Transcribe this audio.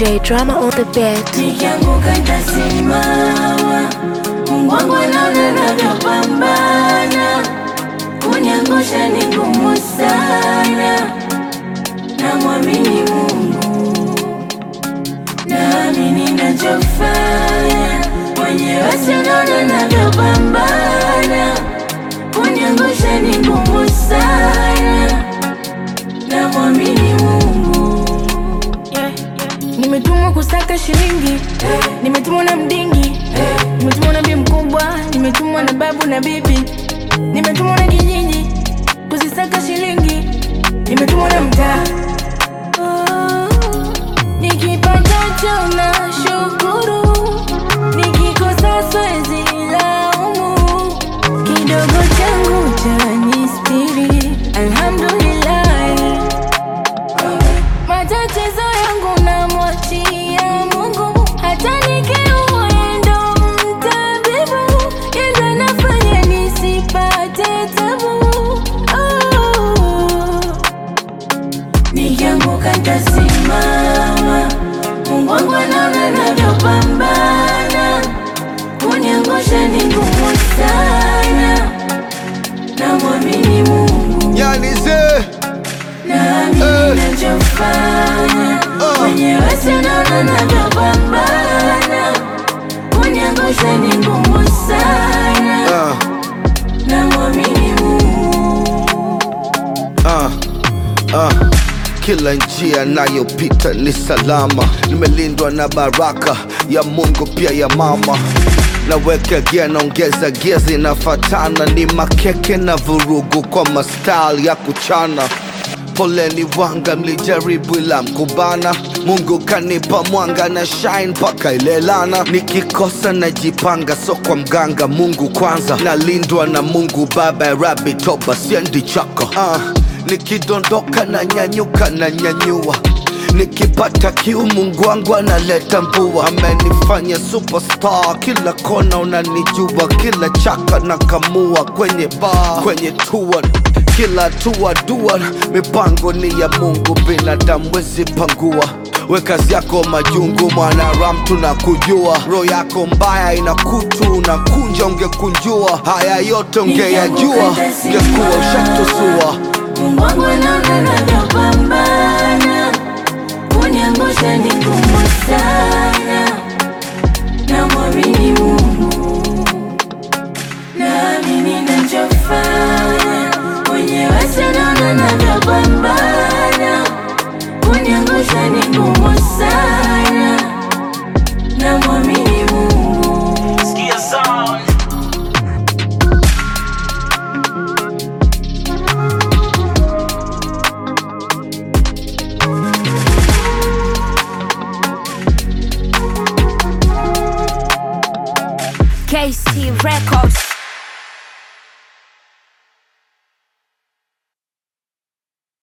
DJ Drama on the beat. Nikianguka nitasimama, Mungu wangu anaona ninavyopambana. Kuniangusha ni ngumu sana, namwamini Mungu, naamini ninachofanya. Mwenyewe sinaona ninavyopambana. Kuniangusha ni ngumu sana, namwamini Mungu. Nimetumwa kusaka shilingi, nimetumwa na mdingi, nimetumwa na bi mkubwa, nimetumwa na babu na bibi, nimetumwa na kijiji kuzisaka shilingi, nimetumwa na mtaa. Nikipatacho na shukuru, nikikosa siwezi laumu. Kidogo changu chanistiri, alhamdulillah. Matatizo yangu namwachia Mungu, hata nikiumwa yeye ndo mtabibu. Yeye ndo anafanya nisipate tabu. Nikianguka nitasimama, Mungu wangu anaona ninavyopambana. Kuniangusha ni ngumu sana, namwamini Mungu, naamini ninachofanya. Mwenyewe sinaona ninavyopambana. Kuniangusha ni ngumu sana, namwamini Mungu. Kila njia nayopita ni salama, nimelindwa na baraka ya Mungu pia ya mama. Naweka gia naongeza gia zinafatana, ni makeke na vurugu kwa mastyle ya kuchana. Poleni wanga mlijaribu ila mkubana, Mungu kanipa mwanga na shine paka ilelana. Nikikosa najipanga so kwa mganga, Mungu kwanza. Nalindwa na Mungu Baba, Rabi toba siendi chaka. Nikidondoka na nyanyuka na nyanyua, nikipata kiu Mungu wangu analeta mvua. Amenifanya superstar, kila kona unanijua, kila chaka na kamua. Kwenye bar, kwenye tour, kila tua dua. Mipango ni ya Mungu, binadamu wezi pangua. We kazi yako majungu, mwana ram tunakujua. Roho yako mbaya inakutu, unakunja ungekunjua. Haya yote ungeyajua, ungekuwa ushatusua. Mungu wangu anaona ninavyopambana. Kuniangusha ni ngumu sana, namwamini Mungu, naamini ninachofanya. Mwenyewe sinaona ninavyopambana. Kuniangusha ni ngumu sana, namwamini Mungu. Sikia sound. KC Records.